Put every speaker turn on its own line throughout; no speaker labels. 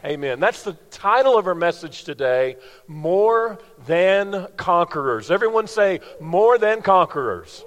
Amen. That's the title of our message today, More Than Conquerors. Everyone say, More Than Conquerors.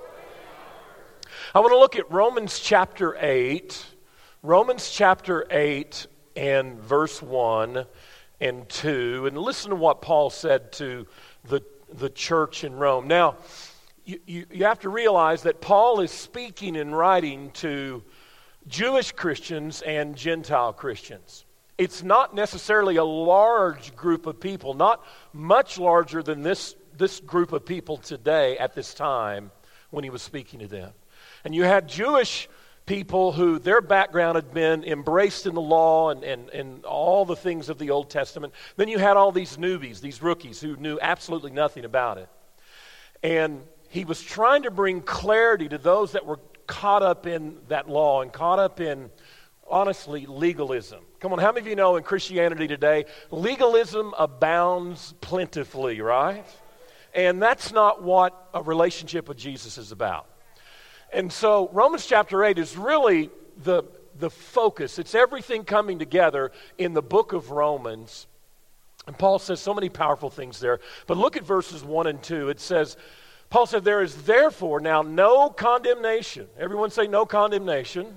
I want to look at Romans chapter 8. Romans chapter 8 and verse 1 and 2. And listen to what Paul said to the church in Rome. Now, you have to realize that Paul is speaking and writing to Jewish Christians and Gentile Christians. It's not necessarily a large group of people, not much larger than this group of people today at this time when he was speaking to them. And you had Jewish people who their background had been embraced in the law and all the things of the Old Testament. Then you had all these newbies, these rookies who knew absolutely nothing about it. And he was trying to bring clarity to those that were caught up in that law and caught up in, honestly, legalism. Come on, how many of you know in Christianity today, legalism abounds plentifully, right? And that's not what a relationship with Jesus is about. And so Romans chapter 8 is really the focus. It's everything coming together in the book of Romans. And Paul says so many powerful things there. But look at verses 1 and 2. It says, Paul said, there is therefore now no condemnation. Everyone say no condemnation.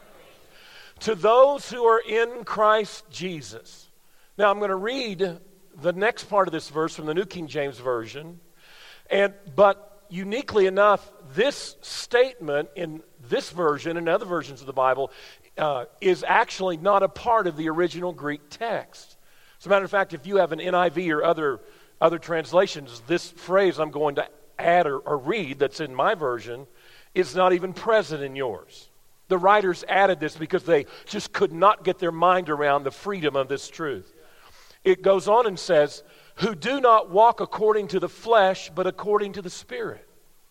To those who are in Christ Jesus. Now I'm going to read the next part of this verse from the New King James Version. But uniquely enough, this statement in this version and other versions of the Bible is actually not a part of the original Greek text. As a matter of fact, if you have an NIV or other translations, this phrase I'm going to add or read that's in my version is not even present in yours. The writers added this because they just could not get their mind around the freedom of this truth. It goes on and says, who do not walk according to the flesh, but according to the Spirit.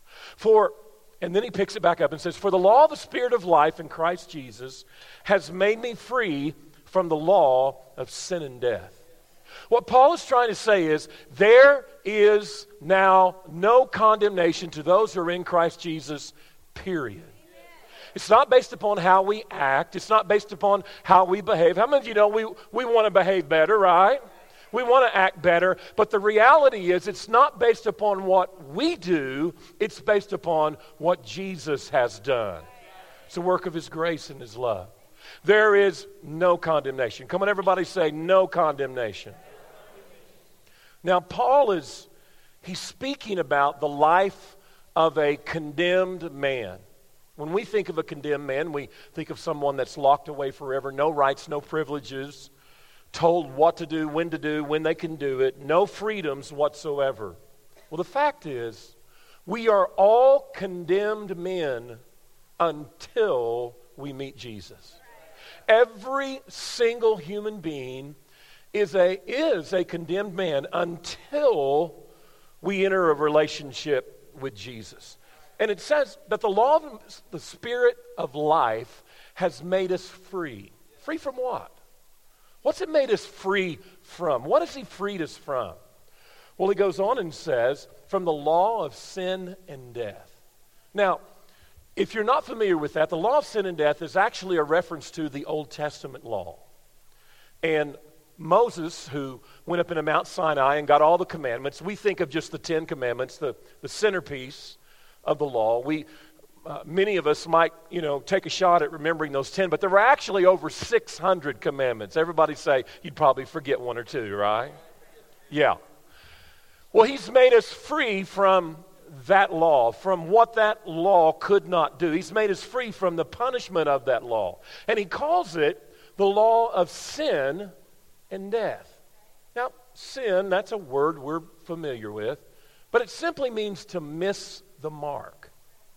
And then he picks it back up and says, for the law of the Spirit of life in Christ Jesus has made me free from the law of sin and death. What Paul is trying to say is, there is now no condemnation to those who are in Christ Jesus, period. It's not based upon how we act. It's not based upon how we behave. How many of you know we want to behave better, right? We want to act better. But the reality is it's not based upon what we do. It's based upon what Jesus has done. It's a work of His grace and His love. There is no condemnation. Come on, everybody say no condemnation. Now, Paul he's speaking about the life of a condemned man. When we think of a condemned man, we think of someone that's locked away forever, no rights, no privileges, told what to do, when they can do it, no freedoms whatsoever. Well, the fact is, we are all condemned men until we meet Jesus. Every single human being is a condemned man until we enter a relationship with Jesus. And it says that the law of the Spirit of life has made us free. Free from what? What's it made us free from? What has He freed us from? Well, he goes on and says, from the law of sin and death. Now, if you're not familiar with that, the law of sin and death is actually a reference to the Old Testament law. And Moses, who went up into Mount Sinai and got all the commandments, we think of just the 10 commandments, the centerpiece of the law. Many of us might, take a shot at remembering those 10, but there were actually over 600 commandments. Everybody say you'd probably forget one or two, right? Yeah. Well, He's made us free from that law, from what that law could not do. He's made us free from the punishment of that law. And He calls it the law of sin and death. Now, sin, that's a word we're familiar with, but it simply means to miss the mark.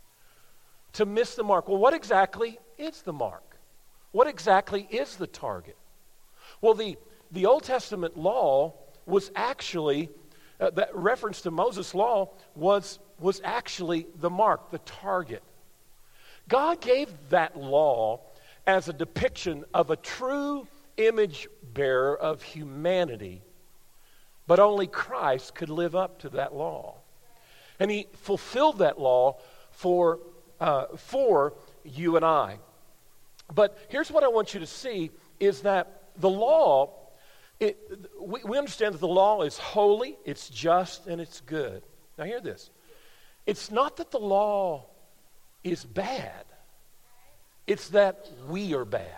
To miss the mark. Well, what exactly is the mark? What exactly is the target? Well, the Old Testament law was actually, that reference to Moses' law was actually the mark, the target. God gave that law as a depiction of a true image bearer of humanity, but only Christ could live up to that law. And He fulfilled that law for you and I. But here's what I want you to see is that the law we understand that the law is holy, it's just, and it's good. Now hear this. It's not that the law is bad. It's that we are bad.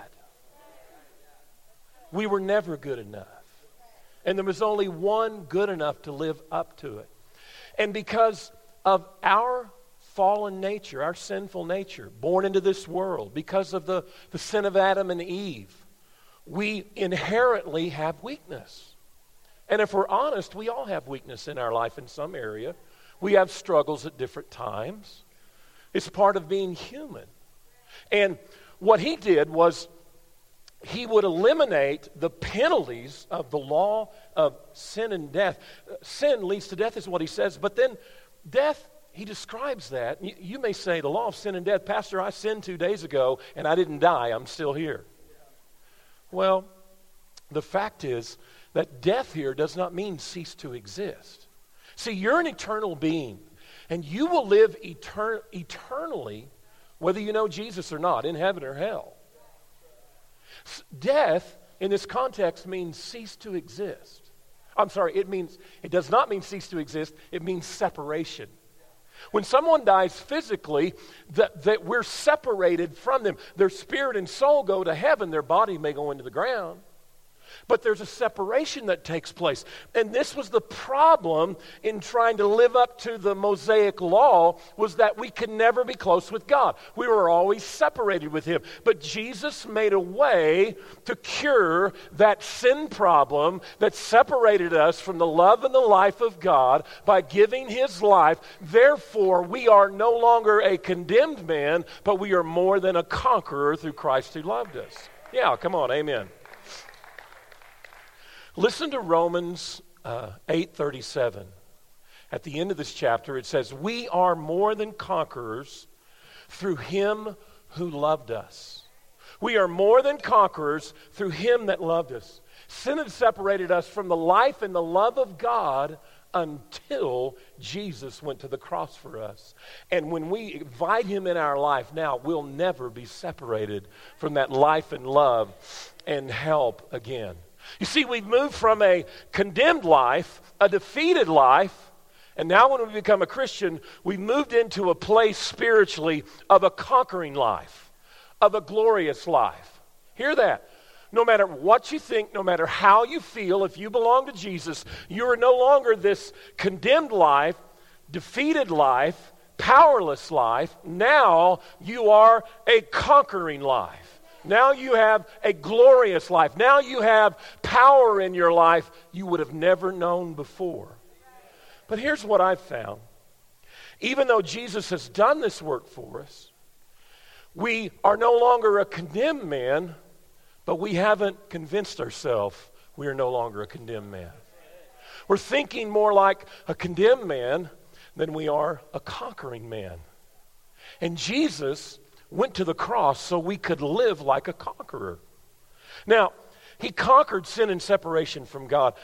We were never good enough. And there was only one good enough to live up to it. And because of our fallen nature, our sinful nature, born into this world, because of the sin of Adam and Eve, we inherently have weakness. And if we're honest, we all have weakness in our life in some area. We have struggles at different times. It's part of being human. And what he did was he would eliminate the penalties of the law of sin and death. Sin leads to death is what he says, but then death, he describes that. You may say, the law of sin and death, Pastor, I sinned 2 days ago and I didn't die, I'm still here. Well, the fact is that death here does not mean cease to exist. See, you're an eternal being, and you will live eternally whether you know Jesus or not, in heaven or hell. Death, in this context, means cease to exist. I'm sorry, it does not mean cease to exist, it means separation. When someone dies physically, that we're separated from them. Their spirit and soul go to heaven, their body may go into the ground. But there's a separation that takes place. And this was the problem in trying to live up to the Mosaic law, was that we could never be close with God. We were always separated with Him. But Jesus made a way to cure that sin problem that separated us from the love and the life of God by giving His life. Therefore, we are no longer a condemned man, but we are more than a conqueror through Christ who loved us. Yeah, come on, amen. Listen to Romans 8:37. At the end of this chapter, it says, we are more than conquerors through Him who loved us. We are more than conquerors through Him that loved us. Sin had separated us from the life and the love of God until Jesus went to the cross for us. And when we invite Him in our life now, we'll never be separated from that life and love and help again. You see, we've moved from a condemned life, a defeated life, and now when we become a Christian, we've moved into a place spiritually of a conquering life, of a glorious life. Hear that. No matter what you think, no matter how you feel, if you belong to Jesus, you are no longer this condemned life, defeated life, powerless life. Now you are a conquering life. Now you have a glorious life. Now you have power in your life you would have never known before. But here's what I've found. Even though Jesus has done this work for us, we are no longer a condemned man, but we haven't convinced ourselves we are no longer a condemned man. We're thinking more like a condemned man than we are a conquering man. And Jesus went to the cross so we could live like a conqueror. Now, He conquered sin and separation from God.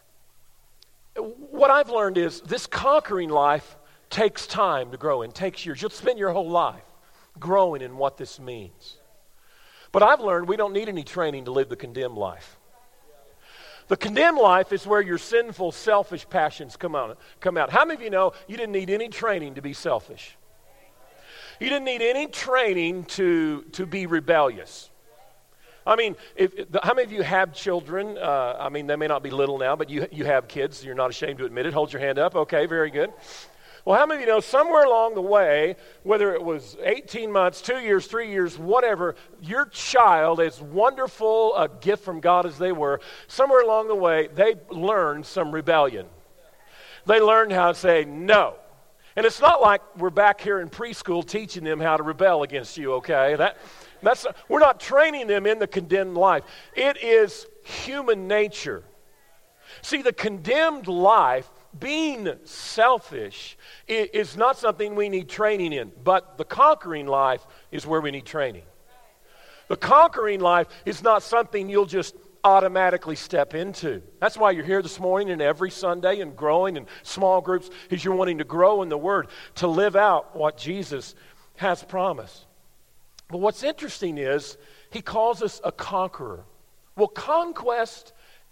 What I've learned is this conquering life takes time to grow in, takes years. You'll spend your whole life growing in what this means. But I've learned we don't need any training to live the condemned life. The condemned life is where your sinful, selfish passions come out. How many of you know you didn't need any training to be selfish? You didn't need any training to be rebellious. I mean, how many of you have children? I mean, they may not be little now, but you have kids. So you're not ashamed to admit it. Hold your hand up. Okay, very good. Well, how many of you know somewhere along the way, whether it was 18 months, 2 years, 3 years, whatever, your child, as wonderful a gift from God as they were, somewhere along the way, they learned some rebellion. They learned how to say no. And it's not like we're back here in preschool teaching them how to rebel against you, okay? We're not training them in the condemned life. It is human nature. See, the condemned life, being selfish, is not something we need training in. But the conquering life is where we need training. The conquering life is not something you'll just automatically step into. That's why you're here this morning and every Sunday and growing in small groups, is you're wanting to grow in the Word, to live out what Jesus has promised. But what's interesting is He calls us a conqueror. Well, conquest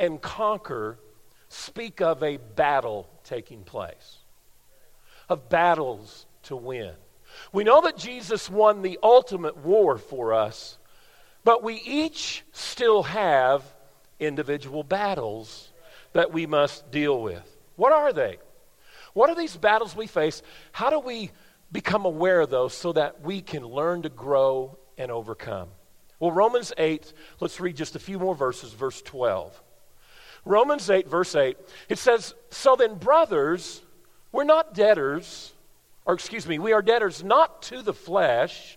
and conquer speak of a battle taking place, of battles to win. We know that Jesus won the ultimate war for us, but we each still have individual battles that we must deal with. What are they? What are these battles we face? How do we become aware of those so that we can learn to grow and overcome? Well, Romans 8, let's read just a few more verses, verse 12. Romans 8, verse 8, it says, "So then, brothers, we are debtors not to the flesh,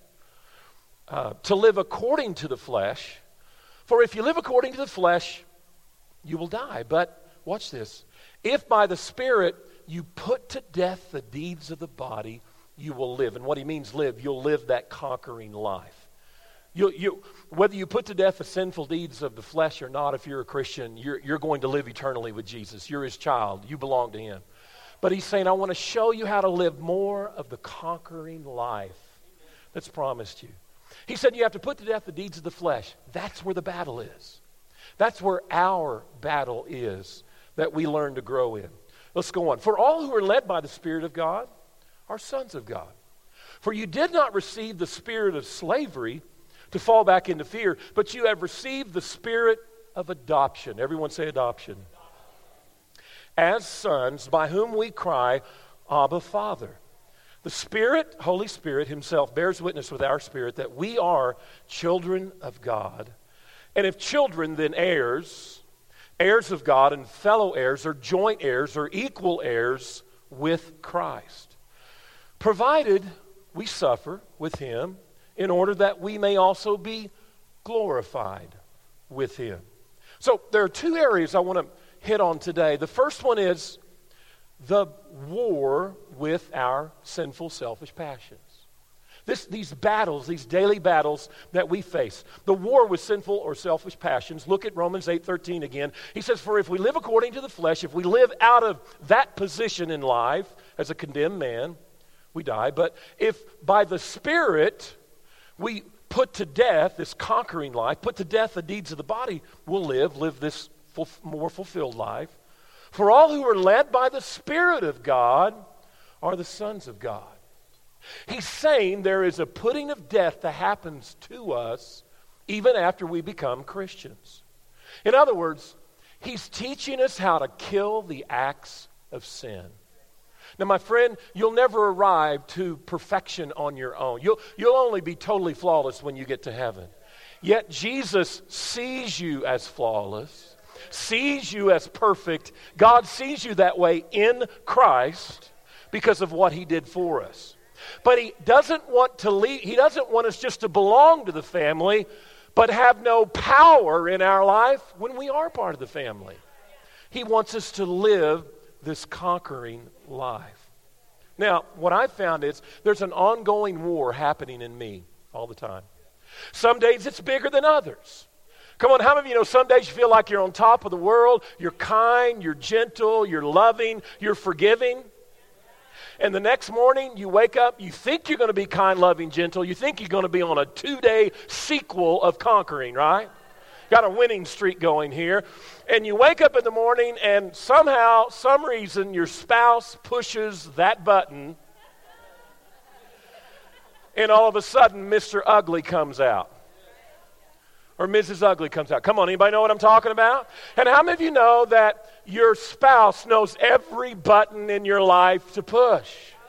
to live according to the flesh. For if you live according to the flesh, you will die. But," watch this, "if by the Spirit you put to death the deeds of the body, you will live." And what he means live, you'll live that conquering life. Whether you put to death the sinful deeds of the flesh or not, if you're a Christian, you're going to live eternally with Jesus. You're his child. You belong to him. But he's saying, I want to show you how to live more of the conquering life that's promised you. He said you have to put to death the deeds of the flesh. That's where the battle is. That's where our battle is that we learn to grow in. Let's go on. "For all who are led by the Spirit of God are sons of God. For you did not receive the spirit of slavery to fall back into fear, but you have received the spirit of adoption." Everyone say adoption. "As sons, by whom we cry, Abba, Father." The Spirit, Holy Spirit himself, bears witness with our spirit that we are children of God. And if children, then heirs, heirs of God and fellow heirs, or joint heirs, or equal heirs with Christ, provided we suffer with him, in order that we may also be glorified with him. So there are two areas I want to hit on today. The first one is the war with our sinful, selfish passions. These battles, these daily battles that we face. The war with sinful or selfish passions. Look at Romans 8:13 again. He says, "For if we live according to the flesh, if we live out of that position in life as a condemned man, we die. But if by the Spirit we put to death this conquering life, put to death the deeds of the body, we'll live this more fulfilled life. For all who are led by the Spirit of God are the sons of God." He's saying there is a putting of death that happens to us even after we become Christians. In other words, he's teaching us how to kill the acts of sin. Now, my friend, you'll never arrive to perfection on your own. You'll only be totally flawless when you get to heaven. Yet Jesus sees you as flawless, sees you as perfect. God sees you that way in Christ because of what he did for us. But he doesn't want to leave. He doesn't want us just to belong to the family, but have no power in our life when we are part of the family. He wants us to live this conquering life. Now, what I've found is there's an ongoing war happening in me all the time. Some days it's bigger than others. Come on, how many of you know some days you feel like you're on top of the world, you're kind, you're gentle, you're loving, you're forgiving? And the next morning you wake up, you think you're going to be kind, loving, gentle, you think you're going to be on a 2-day sequel of conquering, right? Got a winning streak going here. And you wake up in the morning and somehow, some reason, your spouse pushes that button and all of a sudden Mr. Ugly comes out. Or Mrs. Ugly comes out. Come on, anybody know what I'm talking about? And how many of you know that your spouse knows every button in your life to push?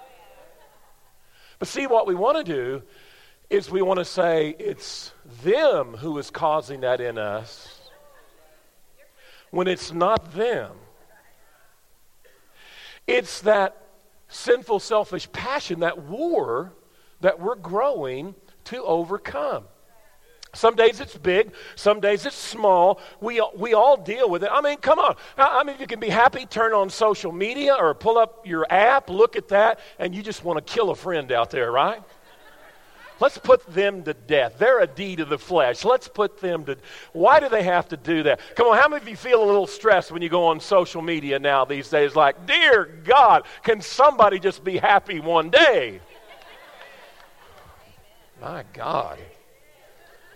But see, what we want to do is we want to say it's them who is causing that in us when it's not them. It's that sinful, selfish passion, that war that we're growing to overcome. Some days it's big, some days it's small. We all deal with it. I mean, come on. I mean, you can be happy, turn on social media or pull up your app, look at that, and you just want to kill a friend out there, right? Let's put them to death. They're a deed of the flesh. Let's put them to... Why do they have to do that? Come on, how many of you feel a little stressed when you go on social media now these days? Like, dear God, can somebody just be happy one day? My God.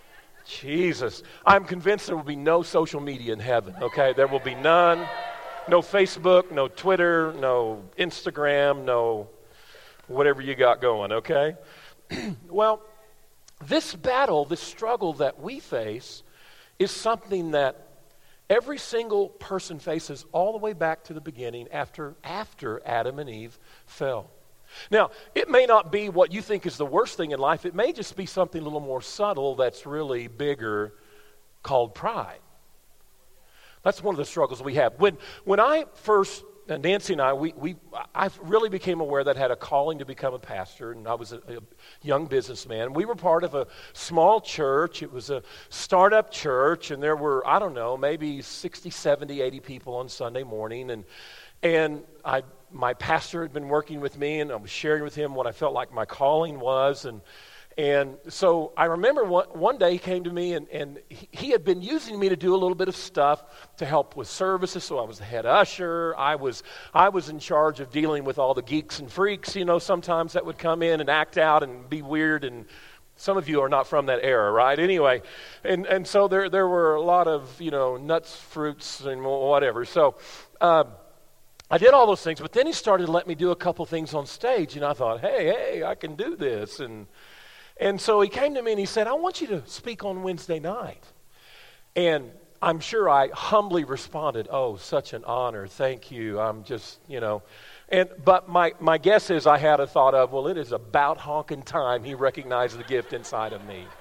Jesus. I'm convinced there will be no social media in heaven, okay? There will be none. No Facebook, no Twitter, no Instagram, no whatever you got going, okay? Well, this battle, this struggle that we face is something that every single person faces all the way back to the beginning after Adam and Eve fell. Now, it may not be what you think is the worst thing in life. It may just be something a little more subtle that's really bigger called pride. That's one of the struggles we have. When I first, Nancy and I really became aware that I had a calling to become a pastor, and I was a young businessman. We were part of a small church. It was a startup church, and there were, I don't know, maybe 60, 70, 80 people on Sunday morning, and my pastor had been working with me, and I was sharing with him what I felt like my calling was, and so I remember one day he came to me, and he had been using me to do a little bit of stuff to help with services. So I was the head usher. I was in charge of dealing with all the geeks and freaks, sometimes that would come in and act out and be weird. And some of you are not from that era, right? Anyway, and so there were a lot of, nuts, fruits, and whatever. So I did all those things, but then he started to let me do a couple things on stage, and I thought, hey, I can do this. And so he came to me and he said, I want you to speak on Wednesday night. And I'm sure I humbly responded, oh, such an honor. Thank you. I'm just, But my guess is I had a thought of, well, it is about honking time he recognized the gift inside of me.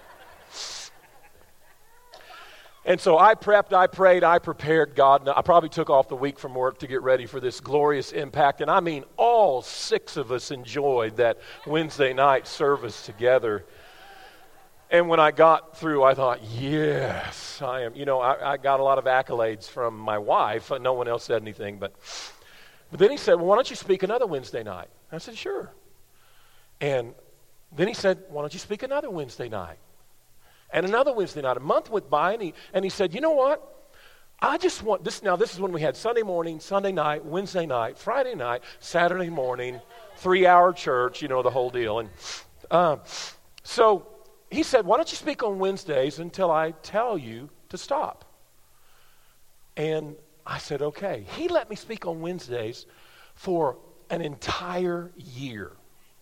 And so I prepped, I prayed, I prepared. God, I probably took off the week from work to get ready for this glorious impact. And I mean, all 6 of us enjoyed that Wednesday night service together. And when I got through, I thought, yes, I am. I got a lot of accolades from my wife. No one else said anything. But then he said, well, why don't you speak another Wednesday night? I said, sure. And then he said, why don't you speak another Wednesday night? And another Wednesday night. A month went by, and he said, you know what? I just want this. Now, this is when we had Sunday morning, Sunday night, Wednesday night, Friday night, Saturday morning, 3-hour church, the whole deal. And so he said, why don't you speak on Wednesdays until I tell you to stop? And I said, okay. He let me speak on Wednesdays for an entire year.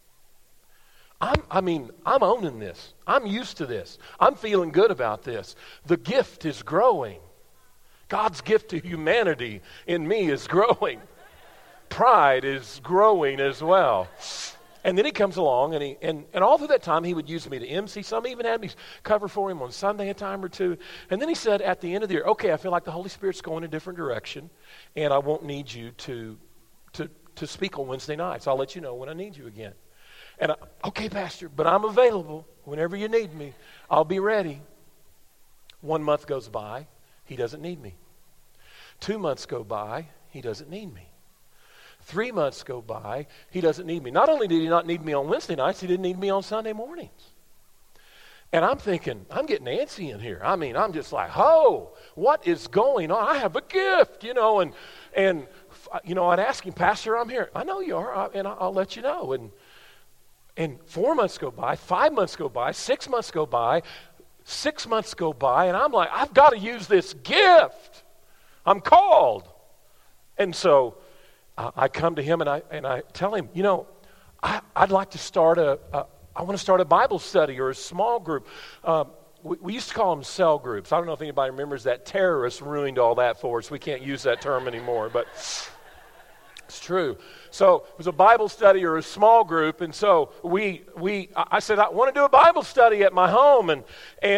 I'm owning this. I'm used to this. I'm feeling good about this. The gift is growing. God's gift to humanity in me is growing. Pride is growing as well. And then he comes along, and all through that time, he would use me to MC. Some even had me cover for him on Sunday a time or two. And then he said at the end of the year, okay, I feel like the Holy Spirit's going a different direction, and I won't need you to speak on Wednesday nights. I'll let you know when I need you again. And okay, Pastor, but I'm available whenever you need me. I'll be ready. 1 month goes by, he doesn't need me. 2 months go by, he doesn't need me. 3 months go by, he doesn't need me. Not only did he not need me on Wednesday nights, he didn't need me on Sunday mornings. And I'm thinking, I'm getting antsy in here. I'm just like, what is going on? I have a gift, and I'd ask him, Pastor, I'm here. I know you are, and I'll let you know. And 4 months go by, 5 months go by, 6 months go by, 6 months go by, and I'm like, I've got to use this gift. I'm called. And so I come to him and I tell him, I'd like to start I want to start a Bible study or a small group. We used to call them cell groups. I don't know if anybody remembers that. Terrorists ruined all that for us. We can't use that term anymore, but it's true. So it was a Bible study or a small group, and so I said, I want to do a Bible study at my home, and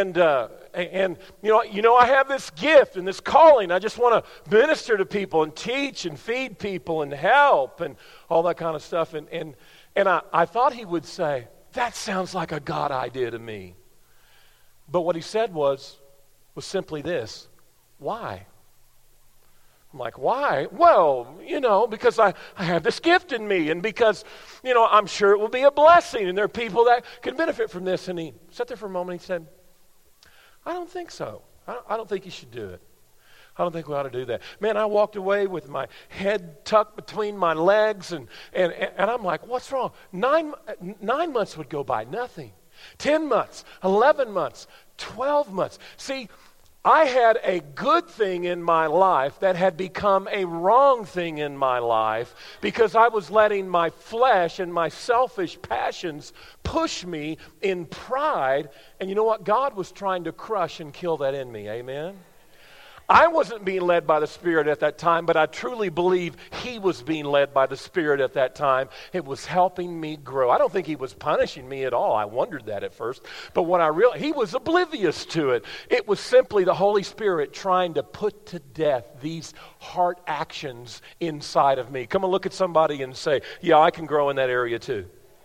I have this gift and this calling. I just want to minister to people and teach and feed people and help and all that kind of stuff. And I thought he would say, that sounds like a God idea to me. But what he said was simply this: why? I'm like, why? Well, because I have this gift in me, and because, I'm sure it will be a blessing, and there are people that can benefit from this. And he sat there for a moment and he said, I don't think so. I don't think you should do it. I don't think we ought to do that. Man, I walked away with my head tucked between my legs, and I'm like, what's wrong? 9 months would go by, nothing. 10 months, 11 months, 12 months. See, I had a good thing in my life that had become a wrong thing in my life because I was letting my flesh and my selfish passions push me in pride. And you know what? God was trying to crush and kill that in me. Amen? I wasn't being led by the Spirit at that time, but I truly believe He was being led by the Spirit at that time. It was helping me grow. I don't think He was punishing me at all. I wondered that at first. But when I realized, He was oblivious to it. It was simply the Holy Spirit trying to put to death these heart actions inside of me. Come and look at somebody and say, yeah, I can grow in that area too.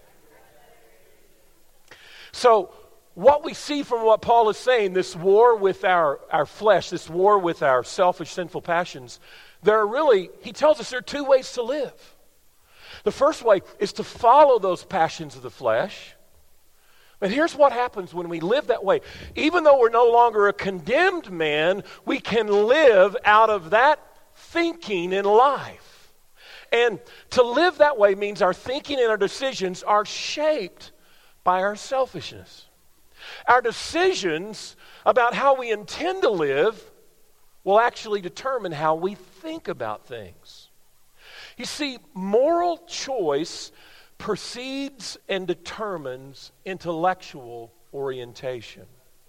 So, what we see from what Paul is saying, this war with our flesh, this war with our selfish, sinful passions, he tells us there are two ways to live. The first way is to follow those passions of the flesh. But here's what happens when we live that way. Even though we're no longer a condemned man, we can live out of that thinking in life. And to live that way means our thinking and our decisions are shaped by our selfishness. Our decisions about how we intend to live will actually determine how we think about things. You see, moral choice precedes and determines intellectual orientation.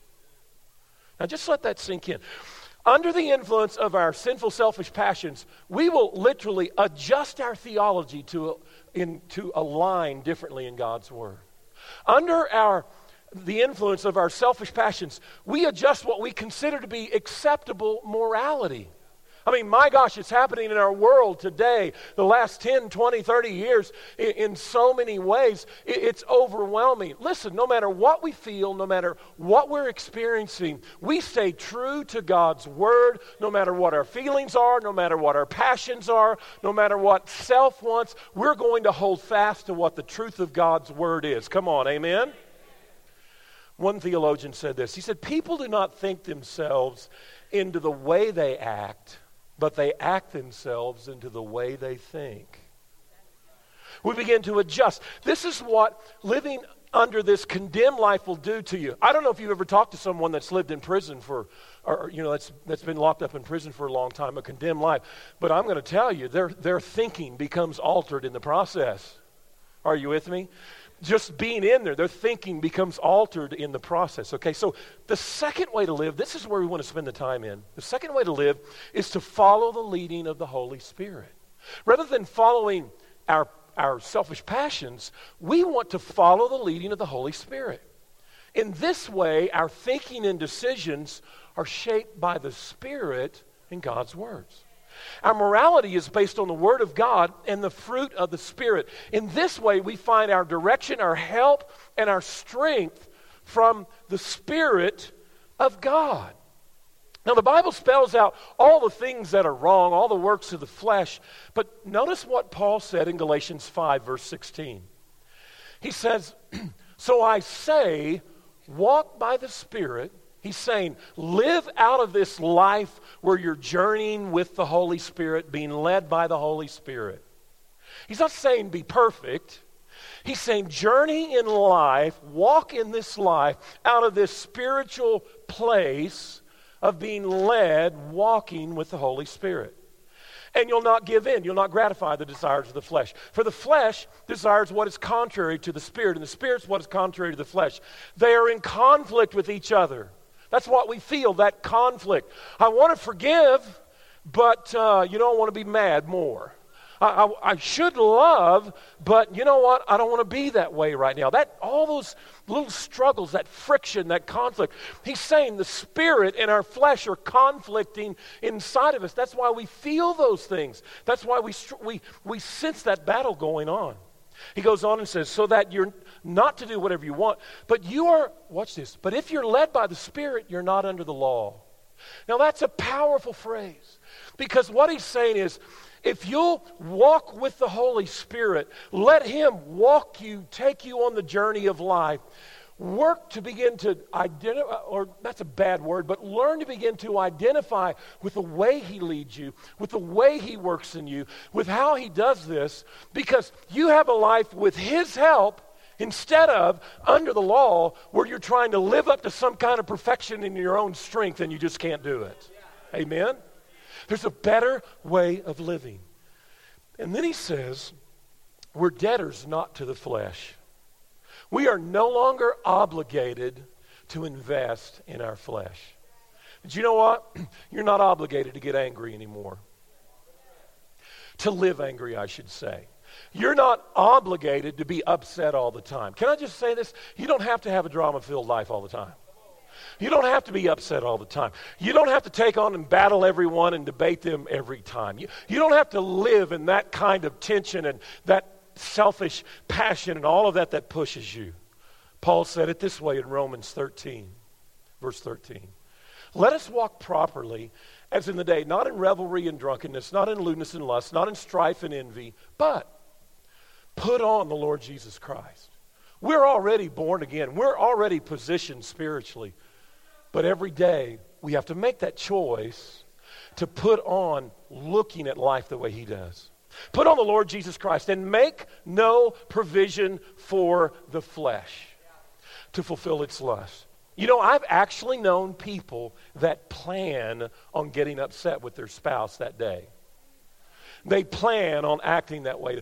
Now just let that sink in. Under the influence of our sinful, selfish passions, we will literally adjust our theology to align differently in God's Word. Under the influence of our selfish passions, we adjust what we consider to be acceptable morality. I mean, my gosh, it's happening in our world today, the last 10, 20, 30 years, in so many ways. It's overwhelming. Listen, no matter what we feel, no matter what we're experiencing, we stay true to God's Word, no matter what our feelings are, no matter what our passions are, no matter what self wants, we're going to hold fast to what the truth of God's Word is. Come on, amen? One theologian said this. He said, people do not think themselves into the way they act, but they act themselves into the way they think. We begin to adjust. This is what living under this condemned life will do to you. I don't know if you've ever talked to someone that's lived in prison that's been locked up in prison for a long time, a condemned life. But I'm going to tell you, their thinking becomes altered in the process. Are you with me? Just being in there, their thinking becomes altered in the process. Okay, so the second way to live, this is where we want to spend the time in. The second way to live is to follow the leading of the Holy Spirit. Rather than following our selfish passions, we want to follow the leading of the Holy Spirit. In this way, our thinking and decisions are shaped by the Spirit and God's words. Our morality is based on the Word of God and the fruit of the Spirit. In this way, we find our direction, our help, and our strength from the Spirit of God. Now, the Bible spells out all the things that are wrong, all the works of the flesh. But notice what Paul said in Galatians 5, verse 16. He says, so I say, walk by the Spirit. He's saying, live out of this life where you're journeying with the Holy Spirit, being led by the Holy Spirit. He's not saying be perfect. He's saying journey in life, walk in this life out of this spiritual place of being led, walking with the Holy Spirit. And you'll not give in. You'll not gratify the desires of the flesh. For the flesh desires what is contrary to the Spirit, and the Spirit's what is contrary to the flesh. They are in conflict with each other. That's what we feel, that conflict. I want to forgive, but I want to be mad more. I should love, but you know what? I don't want to be that way right now. All those little struggles, that friction, that conflict. He's saying the Spirit and our flesh are conflicting inside of us. That's why we feel those things. That's why we sense that battle going on. He goes on and says, so that you're not to do whatever you want, but you are, watch this, but if you're led by the Spirit, you're not under the law. Now that's a powerful phrase, because what he's saying is, if you'll walk with the Holy Spirit, let Him walk you, take you on the journey of life, work to begin to identify, or that's a bad word, but learn to begin to identify with the way He leads you, with the way He works in you, with how He does this, because you have a life with His help Instead of under the law where you're trying to live up to some kind of perfection in your own strength and you just can't do it. Amen? There's a better way of living. And then he says, we're debtors not to the flesh. We are no longer obligated to invest in our flesh. But you know what? You're not obligated to get angry anymore. To live angry, I should say. You're not obligated to be upset all the time. Can I just say this? You don't have to have a drama-filled life all the time. You don't have to be upset all the time. You don't have to take on and battle everyone and debate them every time. You don't have to live in that kind of tension and that selfish passion and all of that pushes you. Paul said it this way in Romans 13, verse 13. Let us walk properly as in the day, not in revelry and drunkenness, not in lewdness and lust, not in strife and envy, but put on the Lord Jesus Christ. We're already born again. We're already positioned spiritually. But every day, we have to make that choice to put on looking at life the way he does. Put on the Lord Jesus Christ and make no provision for the flesh to fulfill its lust. You know, I've actually known people that plan on getting upset with their spouse that day. They plan on acting that way.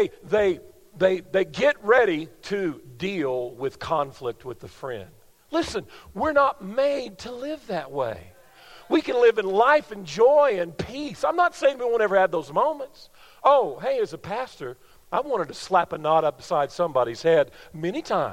They get ready to deal with conflict with a friend. Listen, we're not made to live that way. We can live in life and joy and peace. I'm not saying we won't ever have those moments. Oh, hey, as a pastor, I wanted to slap a knot upside somebody's head many times.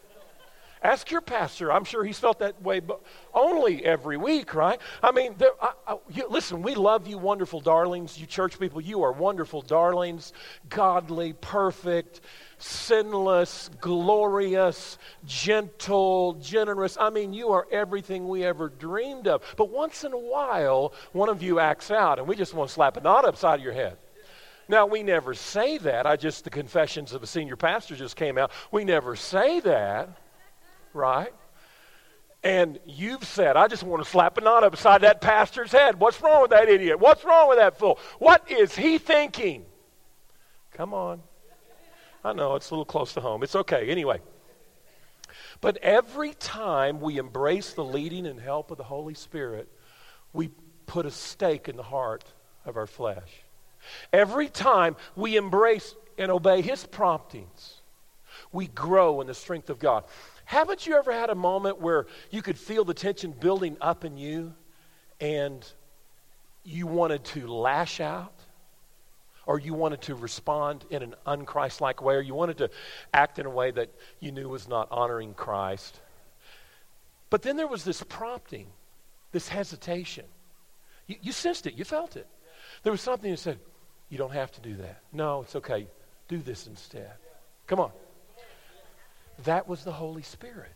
Ask your pastor. I'm sure he's felt that way, but only every week, right? I mean, listen, we love you wonderful darlings. You church people, you are wonderful darlings, godly, perfect, sinless, glorious, gentle, generous. I mean, you are everything we ever dreamed of. But once in a while, one of you acts out, and we just want to slap a knot upside your head. Now, we never say that. The confessions of a senior pastor just came out. We never say that. Right? And you've said, I just want to slap a knot upside that pastor's head. What's wrong with that idiot? What's wrong with that fool? What is he thinking? Come on. I know, it's a little close to home. It's okay. Anyway. But every time we embrace the leading and help of the Holy Spirit, we put a stake in the heart of our flesh. Every time we embrace and obey his promptings, we grow in the strength of God. Haven't you ever had a moment where you could feel the tension building up in you and you wanted to lash out? Or you wanted to respond in an un-Christ-like way? Or you wanted to act in a way that you knew was not honoring Christ? But then there was this prompting, this hesitation. You sensed it. You felt it. There was something that said, you don't have to do that. No, it's okay. Do this instead. Come on. That was the Holy Spirit.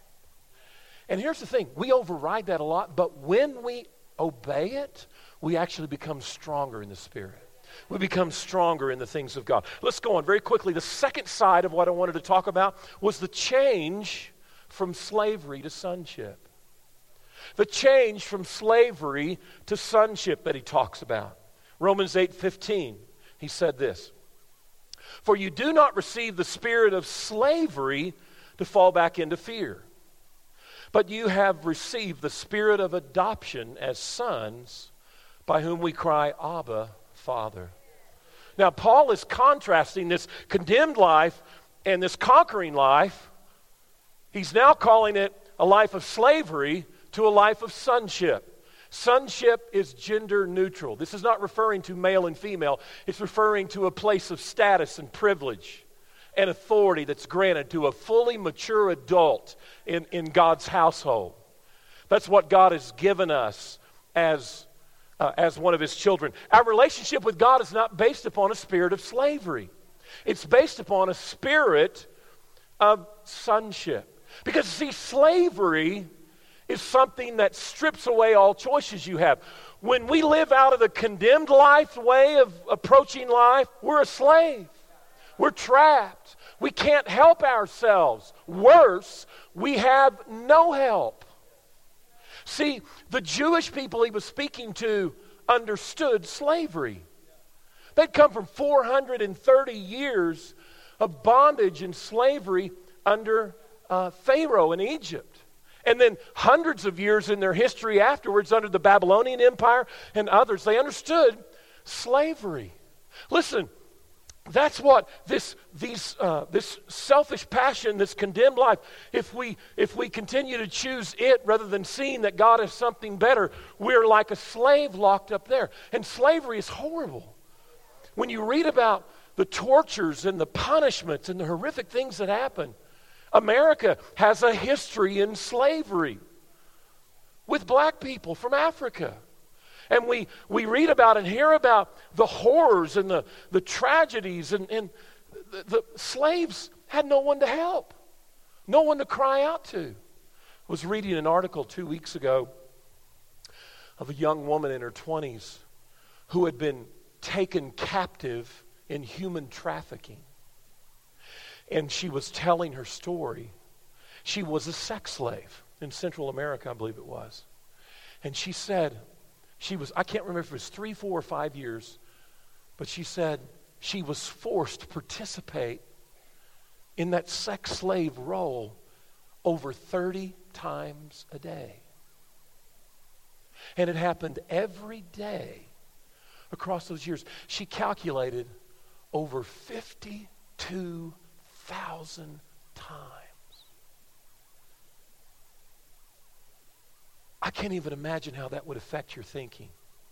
And here's the thing. We override that a lot, but when we obey it, we actually become stronger in the Spirit. We become stronger in the things of God. Let's go on very quickly. The second side of what I wanted to talk about was the change from slavery to sonship. The change from slavery to sonship that he talks about. Romans 8:15, he said this. For you do not receive the spirit of slavery to fall back into fear, but you have received the spirit of adoption as sons, by whom we cry, Abba, Father. Now, Paul is contrasting this condemned life and this conquering life. He's now calling it a life of slavery to a life of sonship. Sonship is gender neutral. This is not referring to male and female. It's referring to a place of status and privilege and authority that's granted to a fully mature adult in God's household. That's what God has given us as one of his children. Our relationship with God is not based upon a spirit of slavery. It's based upon a spirit of sonship. Because, see, slavery is something that strips away all choices you have. When we live out of the condemned life way of approaching life, we're a slave. We're trapped. We can't help ourselves. Worse, we have no help. See, the Jewish people he was speaking to understood slavery. They'd come from 430 years of bondage and slavery under Pharaoh in Egypt. And then hundreds of years in their history afterwards under the Babylonian Empire and others, they understood slavery. Listen, that's what this selfish passion, this condemned life, if we continue to choose it rather than seeing that God has something better, we're like a slave locked up there. And slavery is horrible. When you read about the tortures and the punishments and the horrific things that happen, America has a history in slavery with black people from Africa. And we read about and hear about the horrors and the tragedies. And the slaves had no one to help, no one to cry out to. I was reading an article 2 weeks ago of a young woman in her 20s who had been taken captive in human trafficking. And she was telling her story. She was a sex slave in Central America, I believe it was. And she said, I can't remember if it was 3, 4, or 5 years, but she said she was forced to participate in that sex slave role over 30 times a day. And it happened every day across those years. She calculated over 52,000 times. I can't even imagine how that would affect your thinking.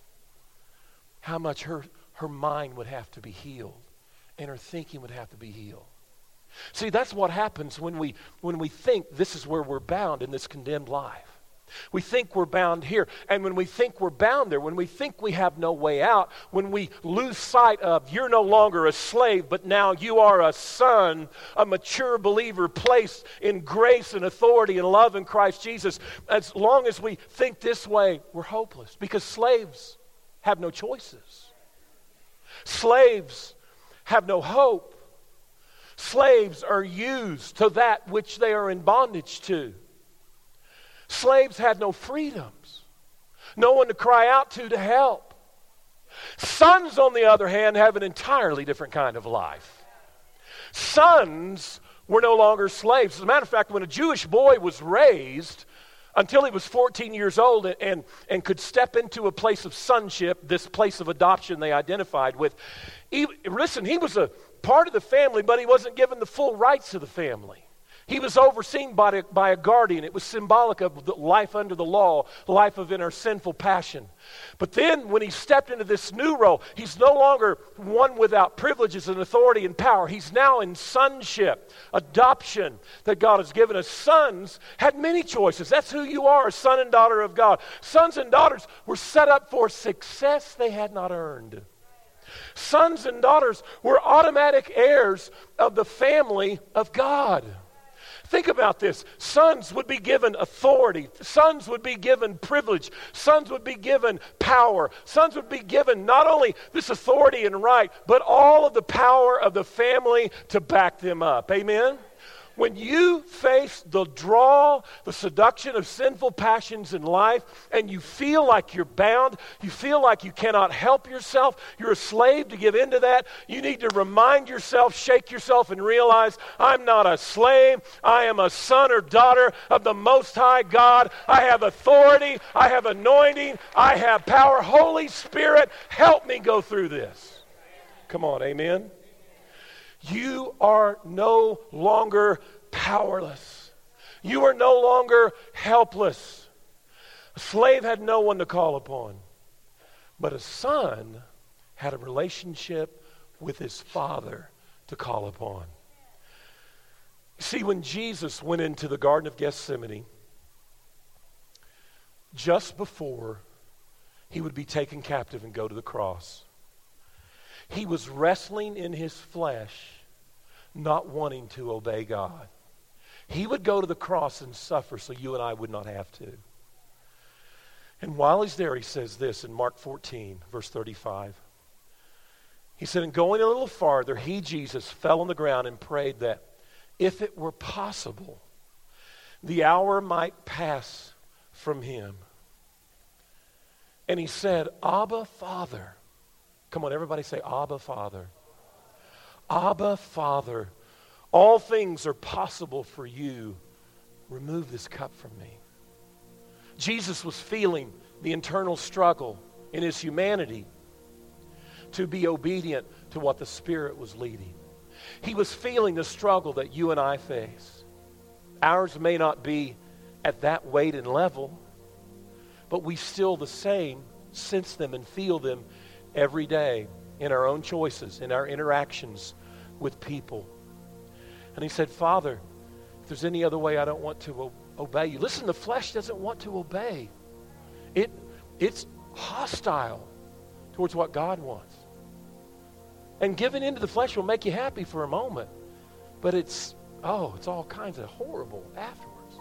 How much her mind would have to be healed and her thinking would have to be healed. See, that's what happens when we think this is where we're bound in this condemned life. We think we're bound here. And when we think we're bound there, when we think we have no way out, when we lose sight of you're no longer a slave, but now you are a son, a mature believer placed in grace and authority and love in Christ Jesus, as long as we think this way, we're hopeless. Because slaves have no choices. Slaves have no hope. Slaves are used to that which they are in bondage to. Slaves had no freedoms, no one to cry out to help. Sons, on the other hand, have an entirely different kind of life. Sons were no longer slaves. As a matter of fact, when a Jewish boy was raised, until he was 14 years old and could step into a place of sonship, this place of adoption they identified with, he was a part of the family, but he wasn't given the full rights of the family. He was overseen by a guardian. It was symbolic of the life under the law, life of in our sinful passion. But then when he stepped into this new role, he's no longer one without privileges and authority and power. He's now in sonship, adoption that God has given us. Sons had many choices. That's who you are, a son and daughter of God. Sons and daughters were set up for success they had not earned. Sons and daughters were automatic heirs of the family of God. Think about this. Sons would be given authority. Sons would be given privilege. Sons would be given power. Sons would be given not only this authority and right, but all of the power of the family to back them up. Amen? When you face the draw, the seduction of sinful passions in life, and you feel like you're bound, you feel like you cannot help yourself, you're a slave to give into that, you need to remind yourself, shake yourself, and realize, I'm not a slave, I am a son or daughter of the Most High God. I have authority, I have anointing, I have power. Holy Spirit, help me go through this. Come on, amen? You are no longer powerless. You are no longer helpless. A slave had no one to call upon, but a son had a relationship with his father to call upon. See, when Jesus went into the Garden of Gethsemane, just before he would be taken captive and go to the cross, he was wrestling in his flesh, not wanting to obey God. He would go to the cross and suffer so you and I would not have to. And while he's there, he says this in Mark 14, verse 35. He said, and going a little farther, he, Jesus, fell on the ground and prayed that if it were possible, the hour might pass from him. And he said, Abba, Father. Come on, everybody say, Abba, Father. Abba, Father, All things are possible for you. Remove this cup from me. Jesus was feeling the internal struggle in his humanity to be obedient to what the Spirit was leading. He was feeling the struggle that you and I face. Ours may not be at that weight and level, but we still the same sense them and feel them every day in our own choices, in our interactions with people. And he said, Father, if there's any other way, I don't want to obey you. Listen, the flesh doesn't want to obey. It's hostile towards what God wants. And giving into the flesh will make you happy for a moment, but it's all kinds of horrible afterwards.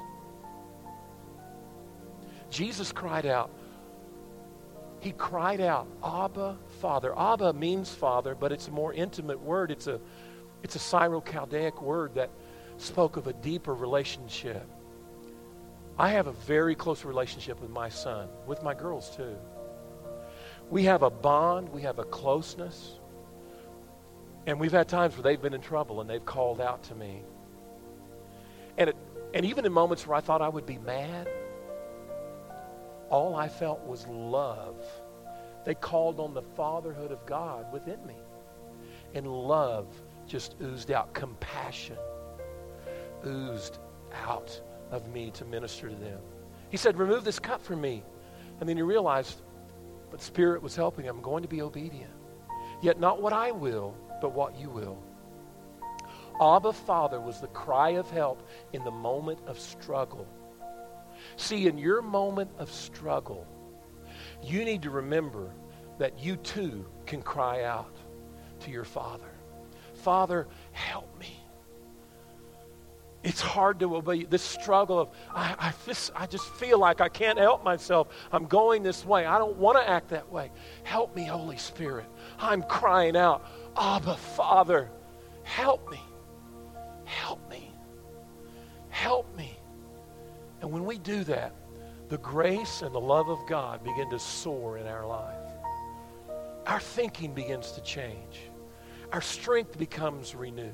Jesus cried out. He cried out, Abba, Father. Abba means father, but it's a more intimate word. It's a Syro-Chaldaic word that spoke of a deeper relationship. I have a very close relationship with my son, with my girls too. We have a bond, we have a closeness. And we've had times where they've been in trouble and they've called out to me. And even in moments where I thought I would be mad, all I felt was love. They called on the fatherhood of God within me. And love just oozed out. Compassion oozed out of me to minister to them. He said, remove this cup from me. And then he realized, but Spirit was helping him. I'm going to be obedient. Yet not what I will, but what you will. Abba, Father was the cry of help in the moment of struggle. See, in your moment of struggle, you need to remember that you too can cry out to your Father. Father, help me. It's hard to obey you. This struggle of, I just feel like I can't help myself. I'm going this way. I don't want to act that way. Help me, Holy Spirit. I'm crying out, Abba, Father, help me. Help me. Help me. And when we do that, the grace and the love of God begin to soar in our life. Our thinking begins to change. Our strength becomes renewed.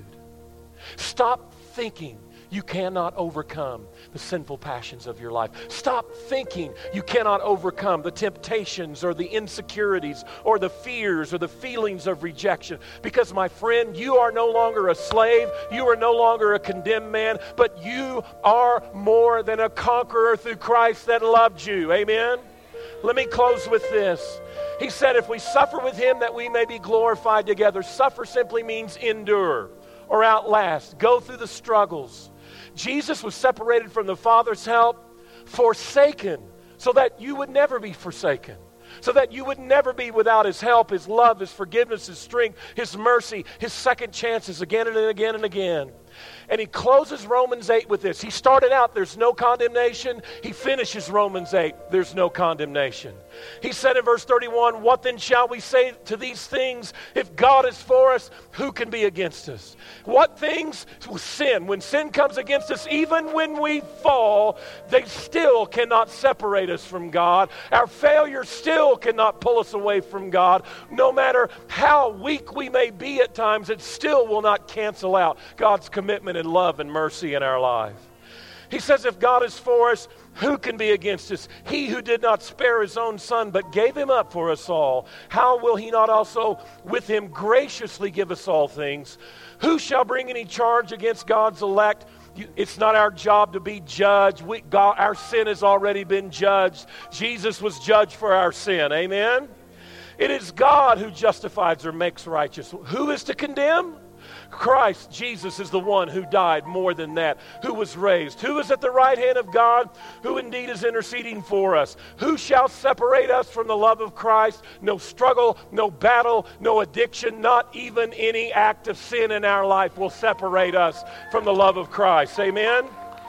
Stop thinking you cannot overcome the sinful passions of your life. Stop thinking you cannot overcome the temptations or the insecurities or the fears or the feelings of rejection. Because, my friend, you are no longer a slave. You are no longer a condemned man, but you are more than a conqueror through Christ that loved you. Amen? Let me close with this. He said, if we suffer with him, that we may be glorified together. Suffer simply means endure or outlast. Go through the struggles. Jesus was separated from the Father's help, forsaken, so that you would never be forsaken, so that you would never be without his help, his love, his forgiveness, his strength, his mercy, his second chances again and again and again. And he closes Romans 8 with this. He started out, there's no condemnation. He finishes Romans 8, there's no condemnation. He said in verse 31, what then shall we say to these things? If God is for us, who can be against us? What things? Sin. When sin comes against us, even when we fall, they still cannot separate us from God. Our failure still cannot pull us away from God. No matter how weak we may be at times, it still will not cancel out God's commitment and love and mercy in our life. He says, if God is for us, who can be against us? He who did not spare his own son, but gave him up for us all, how will he not also with him graciously give us all things? Who shall bring any charge against God's elect? It's not our job to be judged. Our sin has already been judged. Jesus was judged for our sin. Amen? It is God who justifies or makes righteous. Who is to condemn? Christ Jesus is the one who died, more than that, who was raised, who is at the right hand of God, who indeed is interceding for us. Who shall separate us from the love of Christ? No struggle, no battle, no addiction, not even any act of sin in our life will separate us from the love of Christ. Amen?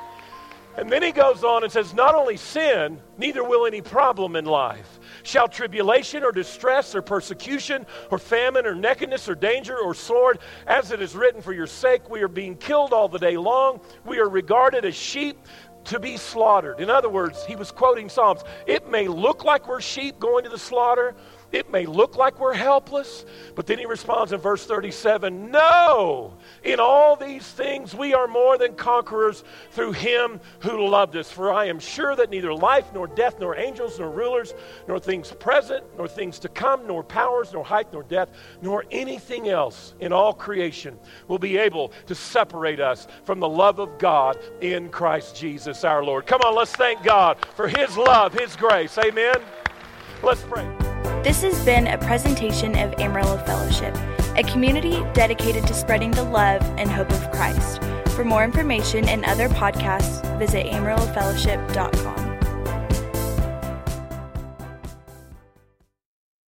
And then he goes on and says, not only sin, neither will any problem in life. Shall tribulation or distress or persecution or famine or nakedness or danger or sword, as it is written, for your sake we are being killed all the day long. We are regarded as sheep to be slaughtered. In other words, he was quoting Psalms. It may look like we're sheep going to the slaughter. It may look like we're helpless, but then he responds in verse 37, no, in all these things we are more than conquerors through him who loved us. For I am sure that neither life, nor death, nor angels, nor rulers, nor things present, nor things to come, nor powers, nor height, nor depth, nor anything else in all creation will be able to separate us from the love of God in Christ Jesus our Lord. Come on, let's thank God for his love, his grace. Amen. Let's pray.
This has been a presentation of Amarillo Fellowship, a community dedicated to spreading the love and hope of Christ. For more information and other podcasts, visit amarillofellowship.com.